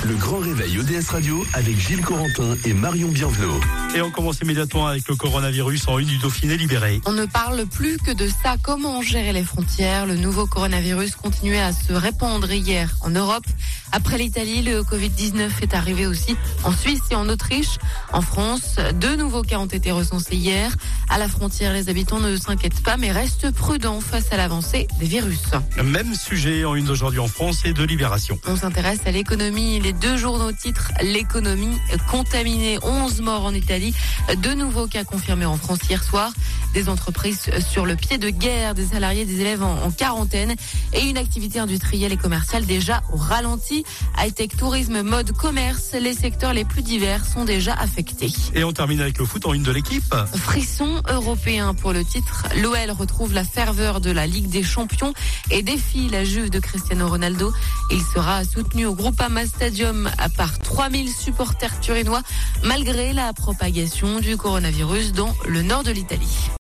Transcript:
Le grand réveil ODS Radio avec Gilles Corentin et Marion Bienvenot. Et on commence immédiatement avec le coronavirus en une du Dauphiné libéré. On ne parle plus que de ça. Comment gérer les frontières? Le nouveau coronavirus continuait à se répandre hier en Europe. Après l'Italie, le Covid-19 est arrivé aussi en Suisse et en Autriche. En France, 2 nouveaux cas ont été recensés hier. À la frontière, les habitants ne s'inquiètent pas, mais restent prudents face à l'avancée des virus. Même sujet en une d'aujourd'hui en France et de Libération. On s'intéresse à l'économie. Les 2 journaux titrent l'économie contaminée. 11 morts en Italie. 2 nouveaux cas confirmés en France hier soir. Des entreprises sur le pied de guerre, des salariés, des élèves en quarantaine et une activité industrielle et commerciale déjà au ralenti. High-tech, tourisme, mode, commerce, les secteurs les plus divers sont déjà affectés. Et on termine avec le foot en une de l'équipe. Frisson européen pour le titre. L'OL retrouve la ferveur de la Ligue des Champions et défie la Juve de Cristiano Ronaldo. Il sera soutenu au Groupama Stadium par 3000 supporters turinois malgré la propagation du coronavirus dans le nord de l'Italie.